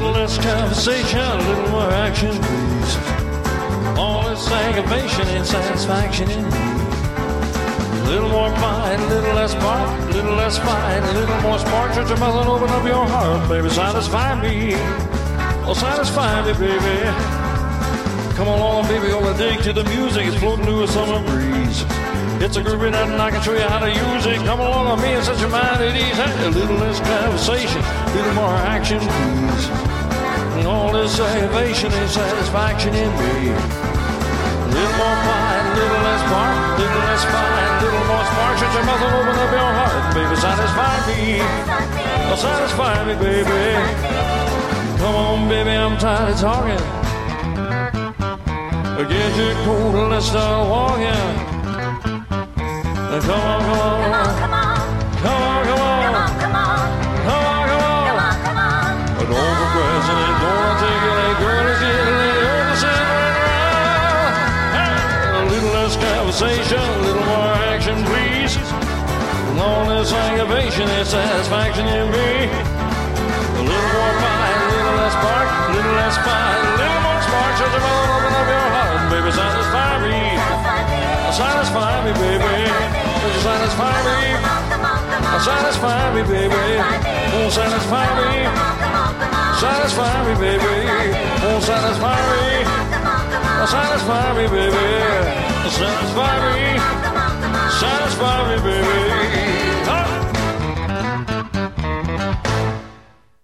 little less conversation, a little more action, please. All this aggravation and satisfaction in me. A little more fight, a little less bark, a little less fight, a little more spark. Shut your mouth and open up your heart, baby. Satisfy me. Oh, satisfy me, baby. Come along, baby, on the dig to the music. It's floating through a summer breeze. It's a groovy night and I can show you how to use it. Come along with me and set your mind at ease. Hey, a little less conversation, a little more action, please. And all this aggravation and satisfaction in me. A little more fight, a little less bark, a little less fight, a little more spark. Shut your mouth and open up your heart, baby. Satisfy me. Oh, satisfy me, baby. Come on, baby, I'm tired of talking. Get your coat and let's start walking. Come on, come on. Come on, come on. Come on, come on. Come on, come on. Come on, come on. Come on, come on. But don't procrastinate, don't take it like girl, it's getting late. You're the same right around. Hey, a little less conversation, a little more action, please. And all this aggravation and satisfaction in me. A little more fight, a little less bark, a little less fight, a little more spark. Shut your mouth, open up your heart, baby, satisfy me. Satisfy me, baby. Satisfy me. Satisfy me, baby. Oh, satisfy me. Satisfy me, baby. Oh, satisfy me. Satisfy me, baby. Satisfy me. Satisfy me, baby.